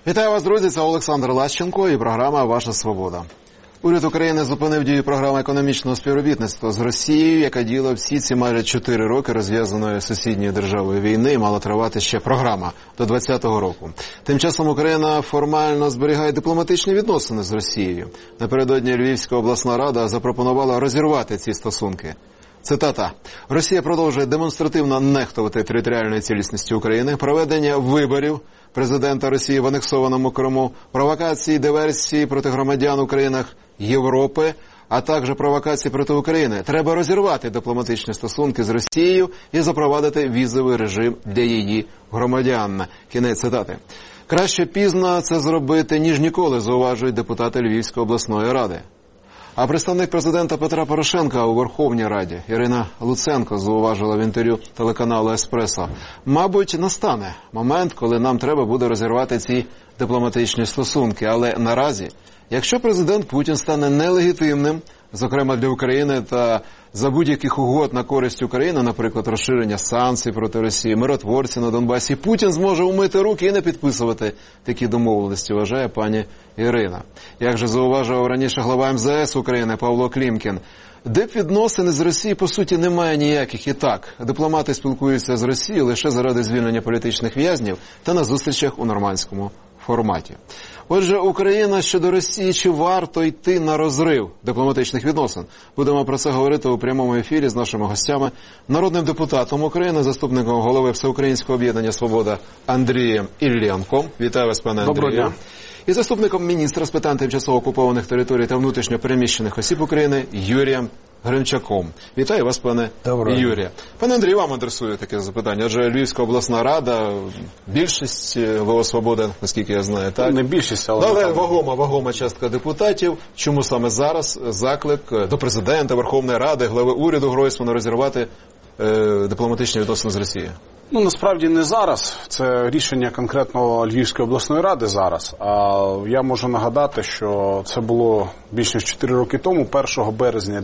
Вітаю вас, друзі, це Олександр Лащенко і програма «Ваша свобода». Уряд України зупинив дію програми економічного співробітництва з Росією, яка діяла всі ці майже 4 роки розв'язаної сусідньою державою війни, і мала тривати ще програма до 2020 року. Тим часом Україна формально зберігає дипломатичні відносини з Росією. Напередодні Львівська обласна рада запропонувала розірвати ці стосунки. Цитата. «Росія продовжує демонстративно нехтувати територіальної цілісності України, проведення виборів президента Росії в анексованому Криму, провокації, диверсії проти громадян у країнах Європи, а також провокації проти України. Треба розірвати дипломатичні стосунки з Росією і запровадити візовий режим для її громадян». Кінець цитати. Краще пізно це зробити, ніж ніколи, зауважують депутати Львівської обласної ради. А представник президента Петра Порошенка у Верховній Раді Ірина Луценко зауважила в інтерв'ю телеканалу «Еспресо». Мабуть, настане момент, коли нам треба буде розірвати ці дипломатичні стосунки. Але наразі, якщо президент Путін стане нелегітимним, зокрема для України, та за будь-яких угод на користь України, наприклад, розширення санкцій проти Росії, миротворці на Донбасі, Путін зможе умити руки і не підписувати такі домовленості, вважає пані Ірина. Як же зауважував раніше глава МЗС України Павло Клімкін, дипвідносин з Росією, по суті, немає ніяких. І так, дипломати спілкуються з Росією лише заради звільнення політичних в'язнів та на зустрічах у нормандському форматі. Отже, Україна щодо Росії, чи варто йти на розрив дипломатичних відносин? Будемо про це говорити у прямому ефірі з нашими гостями, народним депутатом України, заступником голови Всеукраїнського об'єднання «Свобода» Андрієм Іллєнком. Вітаю вас, пане Андрію. Доброго дня. І заступником міністра з питань тимчасово окупованих територій та внутрішньо переміщених осіб України Юрієм Гринчаком. Вітаю вас, пане Юрія. Пане Андрію, вам адресую таке запитання. Адже Львівська обласна рада, більшість ВО «Свобода», наскільки я знаю, так? Не більшість, але вагома частка депутатів. Чому саме зараз заклик до президента, Верховної Ради, глави уряду Гройсмана розірвати дипломатичні відносини з Росією? Насправді не зараз. Це рішення конкретно Львівської обласної ради зараз. А я можу нагадати, що це було більш ніж 4 роки тому, 1 березня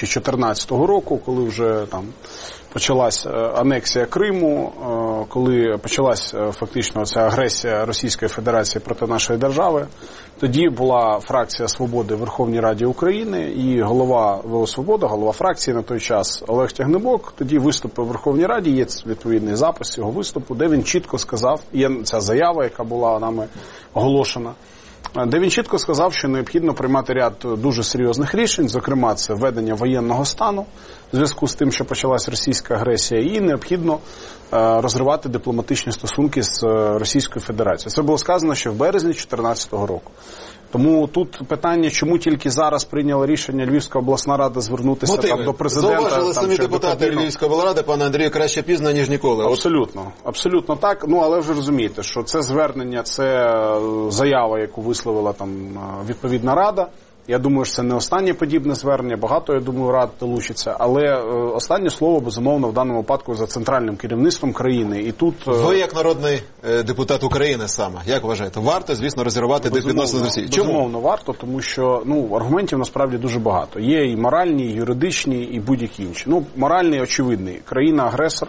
2014 року, коли вже там почалась анексія Криму, коли почалась фактично ця агресія Російської Федерації проти нашої держави. Тоді була фракція «Свободи» в Верховній Раді України, і голова ВО «Свобода», голова фракції на той час Олег Тягнебок, тоді виступив в Верховній Раді, є відповідний запис його виступу, де він чітко сказав, є ця заява, яка була нами оголошена, де він чітко сказав, що необхідно приймати ряд дуже серйозних рішень, зокрема це введення воєнного стану в зв'язку з тим, що почалась російська агресія, і необхідно розривати дипломатичні стосунки з Російською Федерацією. Це було сказано ще в березні 2014 року. Тому тут питання, чому тільки зараз прийняла рішення Львівська обласна рада звернутися там, до президента. Зауважили самі депутати Львівської облради, пане Андрію, краще пізно, ніж ніколи. Абсолютно так. Але вже розумієте, що це звернення, це заява, яку висловила там відповідна рада. Я думаю, що це не останнє подібне звернення, багато, я думаю, рад долучиться, але останнє слово, безумовно, в даному випадку за центральним керівництвом країни. І тут ви, як народний депутат України саме, як вважаєте, варто, звісно, розірвати відносини з Росією? Чому? Безумовно, варто, тому що аргументів насправді дуже багато. Є і моральні, і юридичні, і будь-які інші. Моральний, очевидний. Країна-агресор,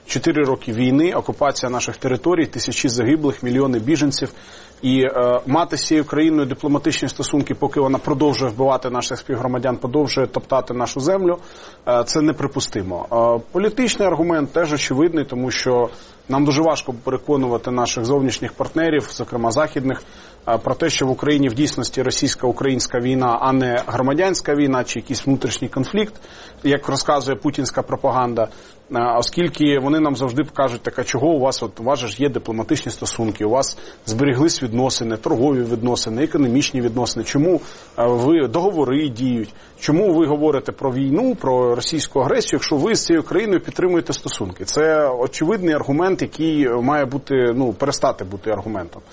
4 роки війни, окупація наших територій, тисячі загиблих, мільйони біженців. І мати з цією країною дипломатичні стосунки, поки вона продовжує вбивати наших співгромадян, продовжує топтати нашу землю, це неприпустимо. Політичний аргумент теж очевидний, тому що нам дуже важко переконувати наших зовнішніх партнерів, зокрема західних, про те, що в Україні в дійсності російсько-українська війна, а не громадянська війна чи якийсь внутрішній конфлікт, як розказує путінська пропаганда, оскільки вони нам завжди кажуть, так, а чого у вас ж є дипломатичні стосунки, у вас зберіглись відносини, торгові відносини, економічні відносини, чому ви договори діють, чому ви говорите про війну, про російську агресію, якщо ви з цією країною підтримуєте стосунки. Це очевидний аргумент, який має бути, перестати бути аргументом.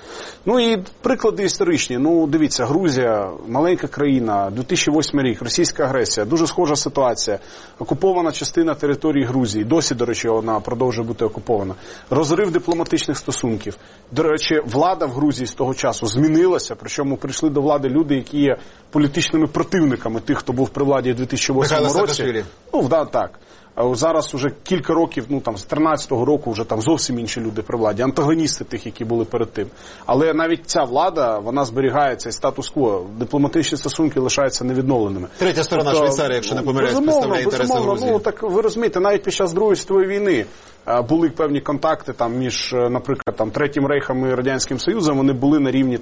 І приклади історичні. Дивіться, Грузія, маленька країна, 2008 рік, російська агресія, дуже схожа ситуація, окупована частина території Грузії, досі, до речі, вона продовжує бути окупована. Розрив дипломатичних стосунків. До речі, влада в Грузії з того часу змінилася, причому прийшли до влади люди, які є політичними противниками тих, хто був при владі в 2008 році. Так. Зараз уже кілька років, з 13-го року вже там зовсім інші люди при владі, антагоністи тих, які були перед тим. Але навіть ця влада, вона зберігає цей статус-кво. Дипломатичні стосунки лишаються невідновленими. Третя сторона Швейцарія, якщо не помиляюсь, представляє інтереси Грузії. Так ви розумієте, навіть під час Другої світової війни були певні контакти між, наприклад, Третім Рейхом і Радянським Союзом, вони були на рівні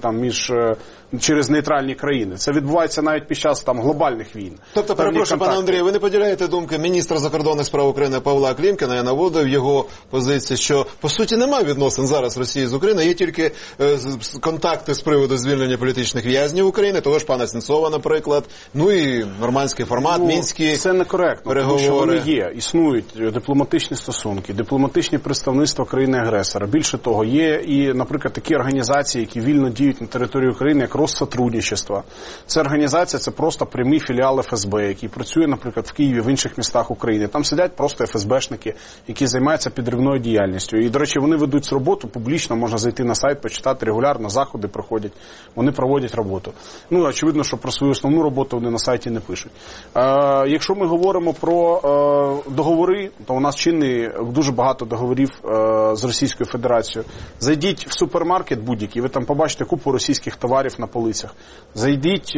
через нейтральні країни. Це відбувається навіть під час глобальних війн. Тобто, перепрошую, пане Андрію, ви не поділяєте думки міністра закордонних справ України Павла Клімкіна? Я наводив його позицію, що, по суті, немає відносин зараз Росії з Україною, є тільки контакти з приводу звільнення політичних в'язнів України, того ж пана Сенцова, наприклад, і нормандський формат, мінські це некоректно, переговори. Тому що вони є, існують дипломатичні стосунки, дипломатичні представництва країни-агресора. Більше того, є і, наприклад, такі організації, які вільно діють на території України, як Россотрудничество. Це організація, це просто прямий філіал ФСБ, який працює, наприклад, в Києві, в інших містах України. Там сидять просто ФСБшники, які займаються підривною діяльністю. І, до речі, вони ведуть роботу публічно, можна зайти на сайт, почитати регулярно, заходи проходять, вони проводять роботу. Очевидно, що про свою основну роботу вони на сайті не пишуть. Якщо ми говоримо про договори, то у нас чинний дуже багато договорів з Російською Федерацією. Зайдіть в супермаркет будь-який, ви там побачите купу російських товарів на полицях. Зайдіть,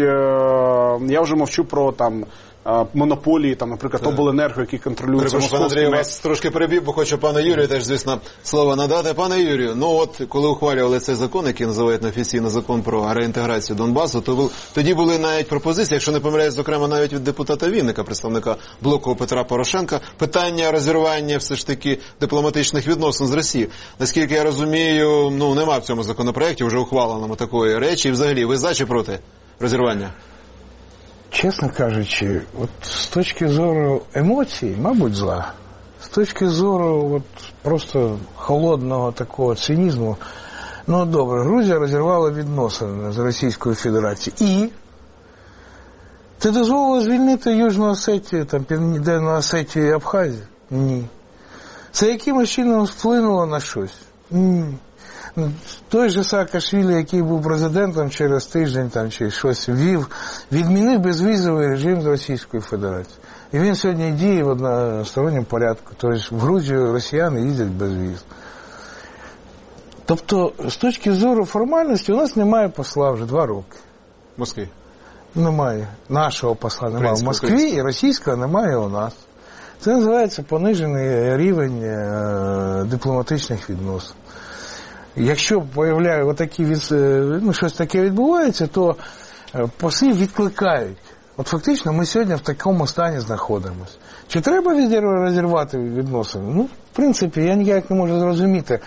я вже мовчу про монополії, наприклад, обленерго, які контролюються московськими. Пане Андрію, вас трошки перебив, бо хочу пану Юрію теж, звісно, слово надати. Пане Юрію, коли ухвалювали цей закон, який називають неофіційно закон про реінтеграцію Донбасу, то тоді були навіть пропозиції, якщо не помиляюсь, зокрема навіть від депутата Вінника, представника блоку Петра Порошенка, питання розірвання все ж таки дипломатичних відносин з Росією. Наскільки я розумію, нема в цьому законопроекті вже ухваленому такої речі. І взагалі, ви за чи проти розірвання? Чесно кажучи, з точки зору емоцій, мабуть, зла. З точки зору просто холодного такого цинізму, добре, Грузія розірвала відносини з Російською Федерацією. І це дозволило звільнити Южну Осетію, Південну Осетію і Абхазію? Ні. Це якимось чином вплинуло на щось? Ні. Той же Саакашвілі, який був президентом, через тиждень чи щось відмінив безвізовий режим з Російською Федерацією. І він сьогодні діє в односторонньому порядку. Тобто в Грузію росіяни їздять без віз. Тобто, з точки зору формальності, у нас немає посла вже 2 роки. В Москві? Немає. Нашого посла немає в Москві, і російського немає у нас. Це називається понижений рівень дипломатичних відносин. Якщо щось таке відбувається, то послів відкликають. Фактично ми сьогодні в такому стані знаходимося. Чи треба розірвати відносини? В принципі, я ніяк не можу зрозуміти.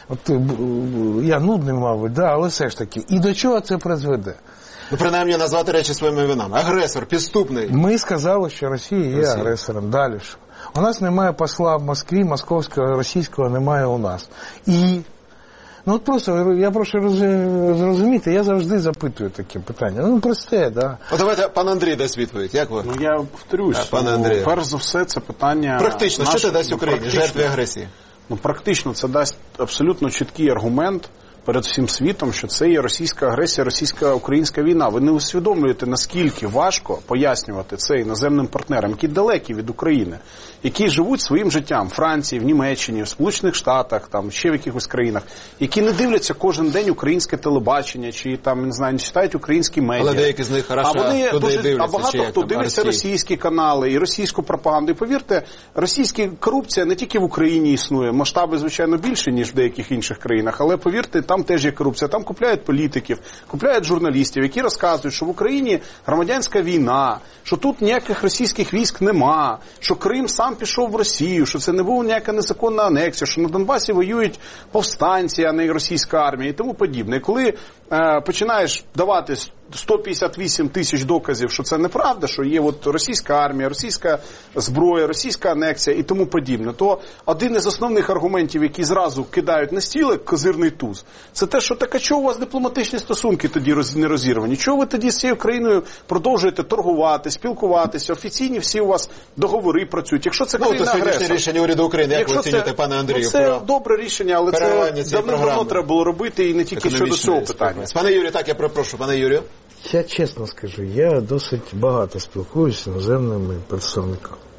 Я нудний, мабуть, але все ж таки. І до чого це призведе? Принаймні назвати речі своїми іменами. Агресор, підступний. Ми сказали, що Росія є агресором. Далі що? У нас немає посла в Москві, московського, російського немає у нас. І просто, я прошу зрозуміти, я завжди запитую такі питання. Просте, да. Давайте пан Андрій дасть відповідь. Як ви? Я повторюсь, перш за все це питання... Практично, що це дасть Україні, жертві агресії? Практично це дасть абсолютно чіткий аргумент перед всім світом, що це є російська агресія, російсько-українська війна. Ви не усвідомлюєте, наскільки важко пояснювати це іноземним партнерам, які далекі від України, які живуть своїм життям в Франції, в Німеччині, в Сполучених Штатах, ще в якихось країнах, які не дивляться кожен день українське телебачення, чи не читають українські медіа. Але деякі з них хорошо туди дивляться. А багато хто дивиться російські канали і російську пропаганду. І повірте, російська корупція не тільки в Україні існує, масштаби, звичайно, більше, ніж в деяких інших країнах, але повірте, там теж є корупція. Там купляють політиків, купляють журналістів, які розказують, що в Україні громадянська війна, що тут ніяких російських військ нема, що Крим сам пішов в Росію, що це не була ніяка незаконна анексія, що на Донбасі воюють повстанці, а не російська армія і тому подібне. І коли починаєш давати 158 тисяч доказів, що це неправда, що є російська армія, російська зброя, російська анексія і тому подібне, то один із основних аргументів, які зразу кидають на стіл, як козирний туз, це те, що а чого у вас дипломатичні стосунки тоді не розірвані? Чого ви тоді з цією країною продовжуєте торгувати, спілкуватися, офіційні всі у вас договори працюють? Якщо це країна-агресор... Це рішення уряду України, як ви оцінюєте, пане Андрію? Це добре рішення, але це давно треба було робити і не тільки щодо цього питання. Пане Юрію, я прошу, пане Юрію. Я чесно скажу, я досить багато спілкуюся з іноземними представниками.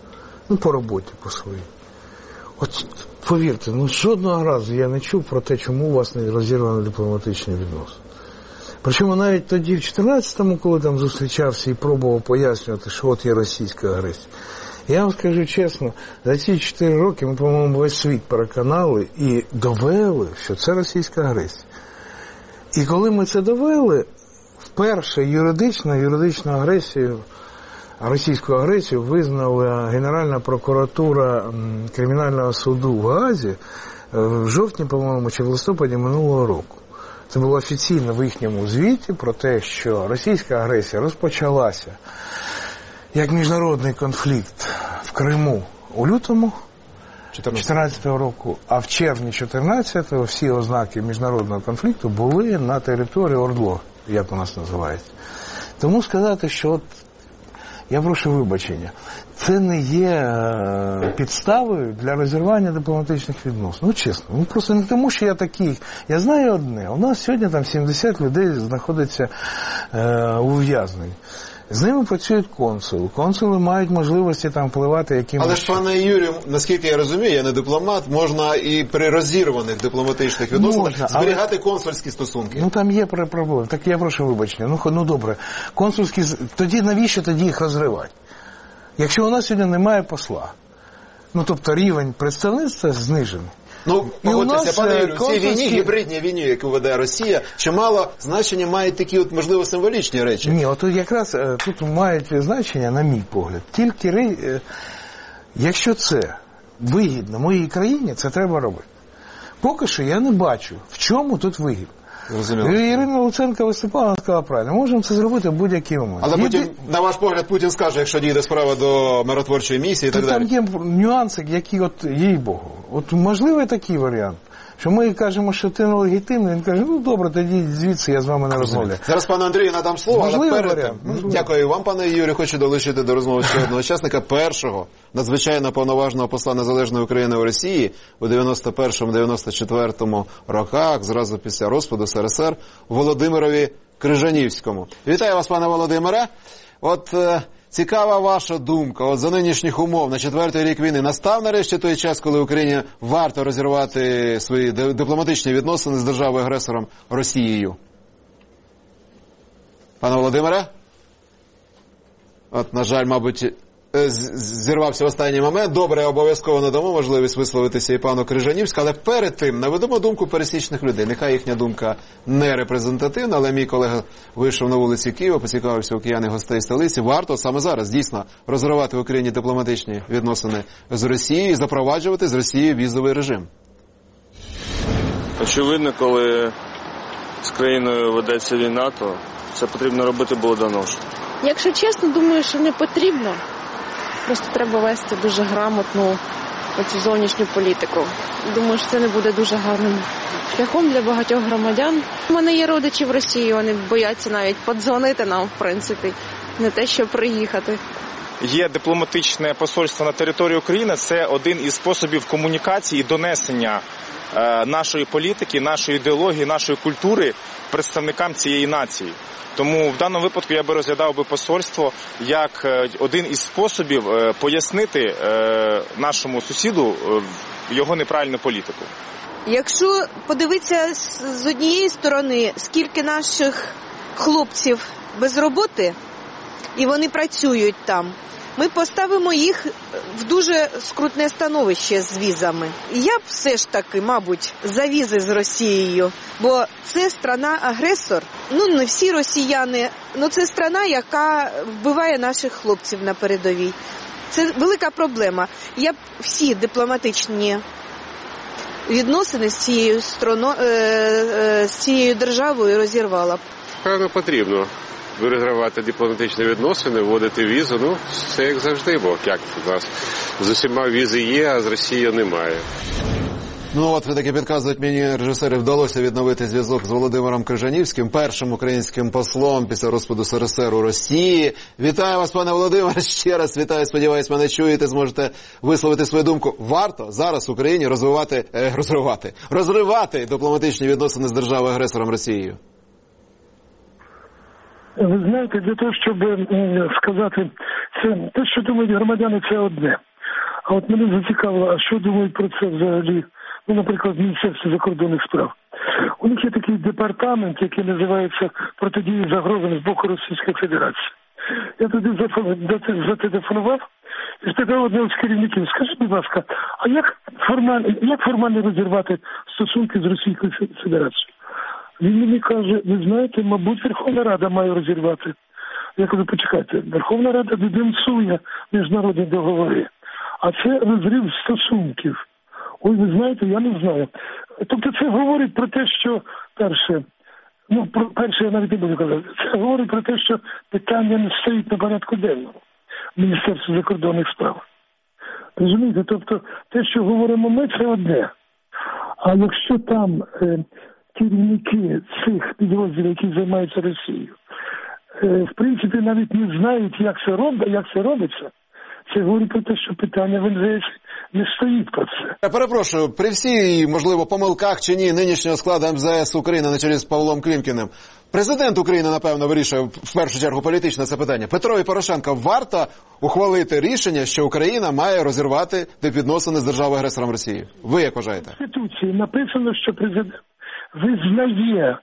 Ну, по роботі, по своїй. От, повірте, жодного разу я не чув про те, чому у вас не розірвані дипломатичні відносини. Причому навіть тоді, в 14-му, коли там зустрічався і пробував пояснювати, що от є російська агресія. Я вам скажу чесно, за ці 4 роки ми, по-моєму, весь світ переконали і довели, що це російська агресія. І коли ми це довели, вперше юридичну агресію, російську агресію визнала Генеральна прокуратура Кримінального суду в Гаазі в жовтні, по-моєму, чи в листопаді минулого року. Це було офіційно в їхньому звіті про те, що російська агресія розпочалася як міжнародний конфлікт в Криму у лютому 2014 року, а в червні 2014 всі ознаки міжнародного конфлікту були на території ОРДЛО, як у нас називається. Тому сказати, що от, я прошу вибачення, це не є підставою для розірвання дипломатичних відносин. Чесно, просто не тому, що я такий. Я знаю одне, у нас сьогодні там 70 людей знаходиться у ув'язненні. З ними працюють консули. Консули мають можливості там впливати якимось... Але ж, пане Юрію, наскільки я розумію, я не дипломат, можна і при розірваних дипломатичних відносинах зберігати консульські стосунки. Там є проблеми. Так я прошу вибачення. Добре. Консульські... Тоді навіщо тоді їх розривати? Якщо у нас сьогодні немає посла, тобто рівень представництва знижений. Погодьтеся, пане Юрію, в цій війні, гібридній війні, яку веде Росія, чимало значення мають такі, можливо, символічні речі. Ні, якраз тут мають значення, на мій погляд, тільки, якщо це вигідно моїй країні, це треба робити. Поки що я не бачу, в чому тут вигідно. Ірина Луценко виступала, сказала правильно, можемо це зробити в будь-який момент. Але потім, на ваш погляд, Путін скаже, якщо дійде справа до миротворчої місії і так далі. Там є нюанси, які, їй-богу, можливий такий варіант, що ми кажемо, що ти нелегітимний, він каже, добре, тоді звідси я з вами не розмовляю. Зараз пану Андрію надам слово, але перед тим. Дякую вам, пане Юрію, хочу долучити до розмови ще одного учасника, першого надзвичайно повноважного посла Незалежної України у Росії у 91-94 роках, зразу після розпаду СРСР, Володимирові Крижанівському. Вітаю вас, пане Володимире. Цікава ваша думка. За нинішніх умов на 4-й рік війни настав нарешті той час, коли Україні варто розірвати свої дипломатичні відносини з державою-агресором Росією? Пане Володимире? На жаль, мабуть, зірвався в останній момент. Добре, обов'язково надамо можливість висловитися і пану Крижанівському, але перед тим наведемо думку пересічних людей. Нехай їхня думка не репрезентативна, але мій колега вийшов на вулиці Києва, поцікавився у киян і гостей столиці. Варто саме зараз, дійсно, розривати в Україні дипломатичні відносини з Росією і запроваджувати з Росією візовий режим. Очевидно, коли з країною ведеться війна, то це потрібно робити було давно. Якщо чесно, думаю, що не потрібно. Просто треба вести дуже грамотну оцю зовнішню політику. Думаю, що це не буде дуже гарним шляхом для багатьох громадян. У мене є родичі в Росії, вони бояться навіть подзвонити нам, в принципі, не те, що приїхати. Є дипломатичне посольство на території України, це один із способів комунікації і донесення нашої політики, нашої ідеології, нашої культури представникам цієї нації. Тому в даному випадку я би розглядав посольство як один із способів пояснити нашому сусіду його неправильну політику. Якщо подивитися з однієї сторони, скільки наших хлопців без роботи, і вони працюють там, ми поставимо їх в дуже скрутне становище з візами. І я б все ж таки, мабуть, за візи з Росією, бо це країна-агресор. Не всі росіяни, це країна, яка вбиває наших хлопців на передовій. Це велика проблема. Я б всі дипломатичні відносини з цією державою розірвала б. Певно, потрібно розривати дипломатичні відносини, вводити візу. Все як завжди, бо як у нас з усіма візи є, а з Росією немає. Ви таки підказують мені, режисері, вдалося відновити зв'язок з Володимиром Крижанівським, першим українським послом після розпаду СРСР у Росії. Вітаю вас, пане Володимире, ще раз вітаю, сподіваюсь, мене чуєте, зможете висловити свою думку. Варто зараз Україні розривати дипломатичні відносини з державою-агресором Росією? Ви знаєте, для того, щоб сказати, це те, що думають громадяни, це одне. А от мене зацікавило, а що думають про це взагалі, ну, наприклад, Міністерство закордонних справ. У них є такий департамент, який називається «Протидії загрозам з боку Російської Федерації». Я туди зателефонував і спитав одного з керівників, скажіть, будь ласка, а як формально розірвати стосунки з Російською Федерацією? Він мені каже, ви знаєте, мабуть, Верховна Рада має розірвати. Я кажу, почекайте, Верховна Рада денонсує міжнародні договори, а це розрив стосунків. Ой, ви знаєте, я не знаю. Тобто це говорить про те, що перше я навіть не буду казати, це говорить про те, що питання не стоїть на порядку денному Міністерства закордонних справ. Розумієте, тобто те, що говоримо ми, це одне. А якщо там керівники цих підрозділів, які займаються Росією, в принципі, навіть не знають, як це робиться, це говорить про те, що питання в МЗС не стоїть про це. Я перепрошую, при всій, можливо, помилках чи ні нинішнього складу МЗС України на чолі з Павлом Клімкіним, президент України, напевно, вирішує в першу чергу політичне це питання. Петрові Порошенко варто ухвалити рішення, що Україна має розірвати відносини з державою-агресором Росії. Ви як вважаєте? В Конституції написано, що президент визнає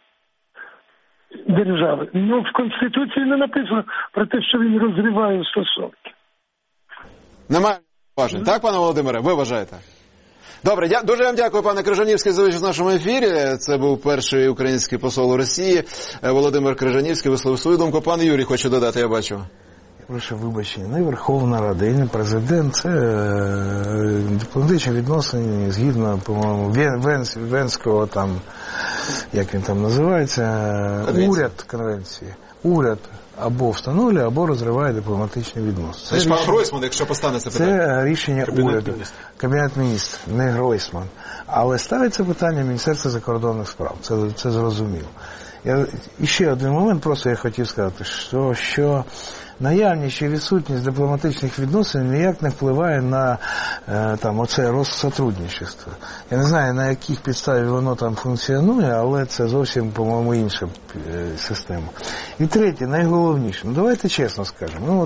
держави. Ну, в Конституції не написано про те, що він розриває стосунки. Немає уважень. Так, пане Володимире, ви вважаєте? Добре, дуже вам дякую, пане Крижанівський, за участь в нашому ефірі. Це був перший український посол у Росії. Володимир Крижанівський висловив свою думку. Пан Юрій хоче додати, я бачу. Прошу вибачення, не Верховна Рада і не президент, це дипломатичні відносини згідно, по-моєму, Венського там, як він там називається, уряд конвенції. Уряд або встановлює, або розриває дипломатичні відносини. Це ж пан Гройсман, якщо постане це питання. Це рішення уряду. Кабінет міністрів, не Гройсман. Але ставиться питання Міністерства закордонних справ. Це зрозуміло. І ще один момент, просто я хотів сказати, що наявність чи відсутність дипломатичних відносин ніяк не впливає на оце розсотрудничество. Я не знаю, на яких підставі воно там функціонує, але це зовсім, по-моєму, інша система. І третє, найголовніше, давайте чесно скажемо,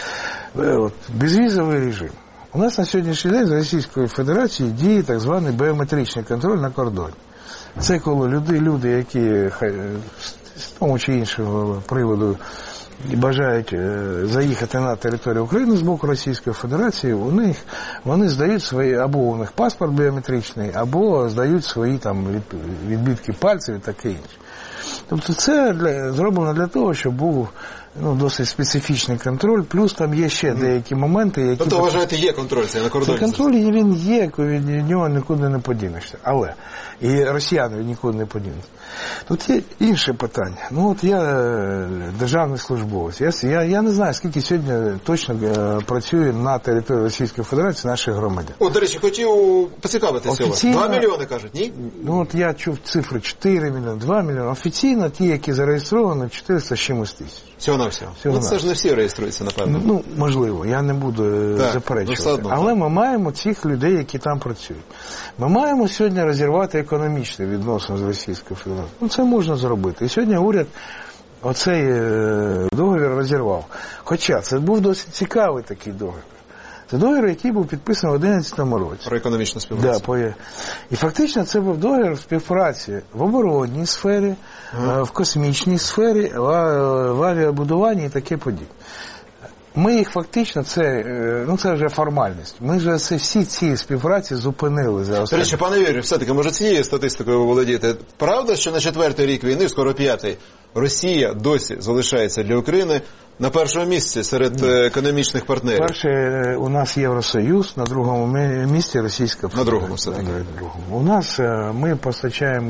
безвізовий режим. У нас на сьогоднішній день з Російською Федерацією діє так званий біометричний контроль на кордоні. Це коли люди, які з тому чи іншого приводу бажають заїхати на територію України з боку Російської Федерації, вони здають свої, або у них паспорт біометричний, або здають свої там відбитки пальців і таке інше. Тобто це зроблено для того, щоб був досить специфічний контроль, плюс там є ще деякі моменти, які... Тобто, вважаєте, є контроль це на кордоні? Контроль він є, від нього нікуди не подінешся. Але і росіяни нікуди не подінуться. Тут є інше питання. Я державний службовець. Я не знаю, скільки сьогодні точно працює на території Російської Федерації наших громадян. До речі, хотів поцікавитися вас. 2 мільйони, кажуть, ні? Я чув цифру 4 мільйони, 2 мільйони. Офіційно ті, які зареєстровані, 400 з чимось тисяч. Всього-навсього. Це ж не всі реєструються, напевно. Можливо, я не буду заперечувати. Але ми маємо цих людей, які там працюють. Ми маємо сьогодні розірвати економічні відносини з Російською Федерацією. Це можна зробити. І сьогодні уряд оцей договір розірвав. Хоча це був досить цікавий такий договір. Це договір, який був підписаний в 2011 році. Про економічну співпрацю. І фактично це був договір співпраці в оборонній сфері, в космічній сфері, в авіабудуванні і таке подібне. Ми їх фактично, це вже формальність. Ми вже всі ці співпраці зупинили за останні. До речі, пане Юрію, все-таки, може цією статистикою ви володієте? Правда, що на 4-й рік війни, скоро 5-й, Росія досі залишається для України на першому місці серед економічних партнерів? Перше, у нас Євросоюз, на другому місці Російська Федерація. На другому все-таки. У нас ми постачаємо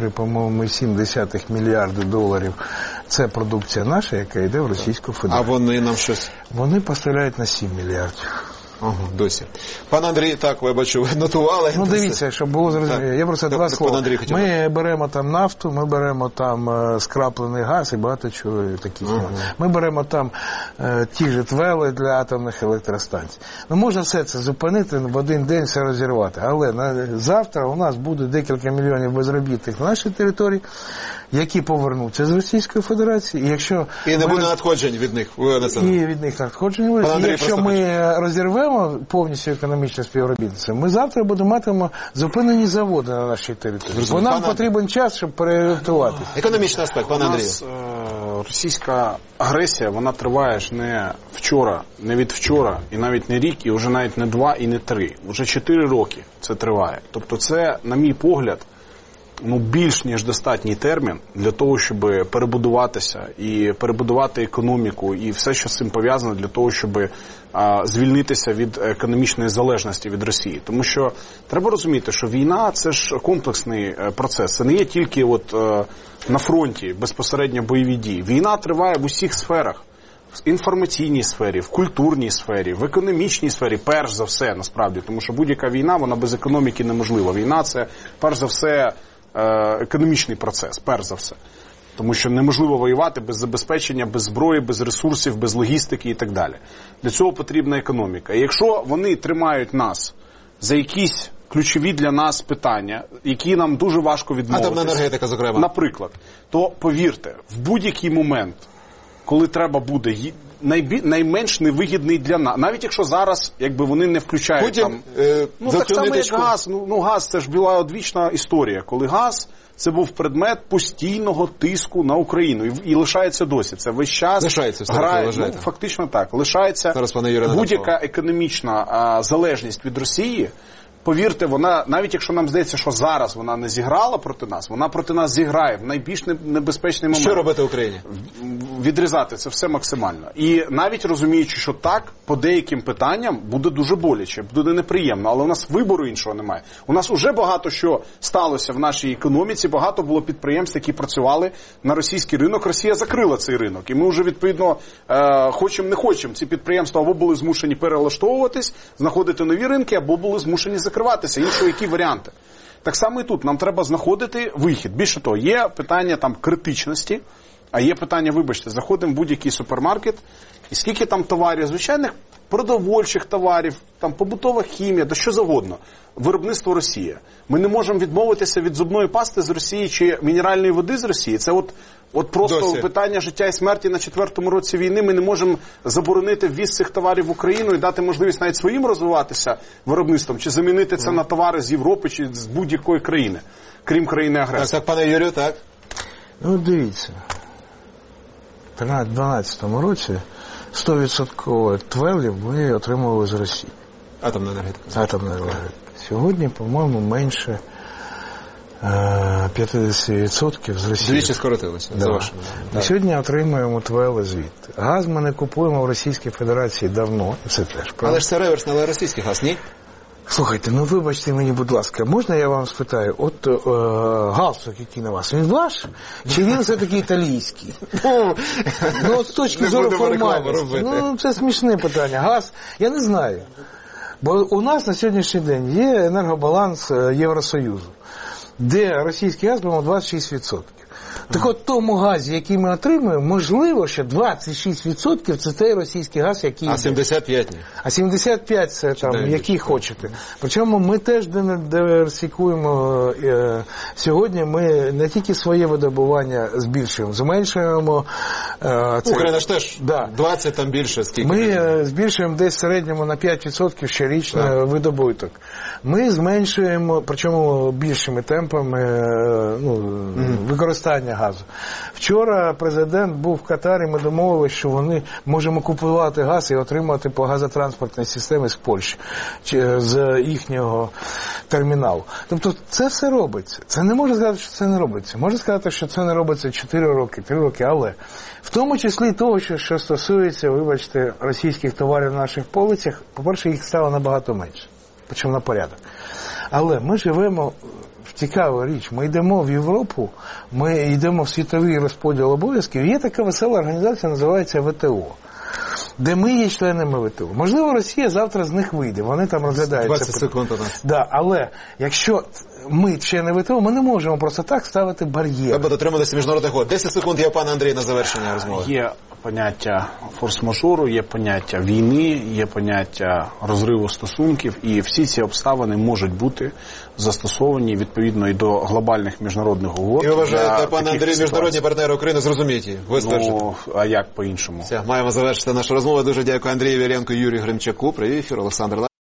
4,7 мільярди доларів. Це продукція наша, яка йде в Російську Федерацію. А вони нам щось? Вони поставляють на 7 мільярдів. Досі. Пан Андрій, так, ви бачу, ви нотували. Дивіться, щоб було зрозуміло. Я просто два слова. Ми беремо там нафту, ми беремо там скраплений газ і багато чого таких. Ми беремо там ті ж твели для атомних електростанцій. Можна все це зупинити, в один день все розірвати. Але завтра у нас буде декілька мільйонів безробітних на нашій території. які повернуться з Російської Федерації. І не буде надходжень від них. І від них надходжень буде. І якщо ми розірвемо повністю економічне співробітництво, ми завтра матимемо зупинені заводи на нашій території. Бо нам потрібен час, щоб переорієнтуватися. Економічний аспект, пане Андрію. Російська агресія, вона триває ж не вчора, не від вчора, і навіть не рік, і вже навіть не 2, і не 3. Уже 4 роки це триває. Тобто це, на мій погляд, більш ніж достатній термін для того, щоб перебудуватися і перебудувати економіку і все, що з цим пов'язано, для того, щоб звільнитися від економічної залежності від Росії. Тому що треба розуміти, що війна – це ж комплексний процес. Це не є тільки на фронті безпосередньо бойові дії. Війна триває в усіх сферах. В інформаційній сфері, в культурній сфері, в економічній сфері, перш за все, насправді. Тому що будь-яка війна, вона без економіки неможлива. Війна – це, перш за все, економічний процес, перш за все. Тому що неможливо воювати без забезпечення, без зброї, без ресурсів, без логістики і так далі. Для цього потрібна економіка. І якщо вони тримають нас за якісь ключові для нас питання, які нам дуже важко відмовитися, атомна енергетика, зокрема, наприклад, то, повірте, в будь-який момент, коли треба буде найменш невигідний для нас. Навіть якщо зараз, вони не включають Путін, там... так само, як газ. Газ – це ж була одвічна історія. Коли газ – це був предмет постійного тиску на Україну. І лишається досі. Це весь час грає. Фактично так. Лишається будь-яка економічна залежність від Росії. Повірте, вона, навіть якщо нам здається, що зараз вона не зіграла проти нас, вона проти нас зіграє в найбільш небезпечний момент. Що робити Україні? Відрізати це все максимально. І навіть розуміючи, що так, по деяким питанням буде дуже боляче, буде неприємно, але у нас вибору іншого немає. У нас уже багато що сталося в нашій економіці, багато було підприємств, які працювали на російський ринок. Росія закрила цей ринок. І ми вже, відповідно, хочемо не хочемо, ці підприємства або були змушені перелаштовуватись, знаходити нові ринки, або були змушені закриватися. Іншого, які варіанти? Так само і тут. Нам треба знаходити вихід. Більше того, є питання там критичності, а є питання, вибачте, заходимо в будь-який супермаркет, і скільки там товарів, звичайних продовольчих товарів, там побутова хімія, да що завгодно. Виробництво Росія. Ми не можемо відмовитися від зубної пасти з Росії чи мінеральної води з Росії. Це от просто досі питання життя і смерті на 4-му році війни. Ми не можемо заборонити ввіз цих товарів в Україну і дати можливість навіть своїм розвиватися виробництвом, чи замінити це на товари з Європи чи з будь-якої країни, крім країни-агресора. Так, пане Юрію, так? Дивіться. В 2012 році 100% твелів ми отримували з Росії. Атомна енергетика. Сьогодні, по-моєму, менше 50% з Росії. Двічі скоротилося. Да. Ми сьогодні отримуємо твели звідти. Газ ми не купуємо в Російській Федерації давно, і це теж правда. Але ж це реверсний, але російський газ, ні? Слухайте, вибачте мені, будь ласка, можна я вам спитаю, галстук, який на вас, він ваш? Чи він все-таки італійський? З точки зору формальності. Це смішне питання. Газ, я не знаю. Бо у нас на сьогоднішній день є енергобаланс Євросоюзу, де російський газ, по-моєму, 26%. Так от тому газі, який ми отримуємо, можливо, що 26% це той російський газ, який... А 75 ні. А 75 це там, який хочете. Причому ми теж диверсифікуємо. Сьогодні ми не тільки своє видобування збільшуємо, зменшуємо... Україна ж теж 20 там більше. Скільки? Ми збільшуємо десь в середньому на 5% щорічно видобуток. Ми зменшуємо, причому більшими темпами, використання газу. Вчора президент був в Катарі, ми домовилися, що вони можемо купувати газ і отримати по газотранспортній системі з Польщі, з їхнього терміналу. Тобто це все робиться. Це не можна сказати, що це не робиться. Можна сказати, що це не робиться 4 роки, 3 роки, але в тому числі того, що стосується, вибачте, російських товарів на наших полицях, по-перше, їх стало набагато менше, причому на порядок. Але ми живемо цікава річ. Ми йдемо в Європу, ми йдемо в світовий розподіл обов'язків. Є така весела організація, називається ВТО, де ми є членами ВТО. Можливо, Росія завтра з них вийде, вони там розглядаються. 20 секунд у нас. Да, але якщо ми члени ВТО, ми не можемо просто так ставити бар'єр. Треба дотримуватися міжнародних угод. 10 секунд є у пана Андрія на завершення розмови. Є поняття форс-мажору, є поняття війни, є поняття розриву стосунків, і всі ці обставини можуть бути застосовані відповідно і до глобальних міжнародних угод. І ви вважаєте, пане Андрій, міжнародні партнери України зрозуміють, ви стверджуєте? Ну, а як по-іншому? Все, маємо завершити нашу розмову. Дуже дякую Андрію Віленку і Юрію Гримчаку. Привіт, ефір, Олександр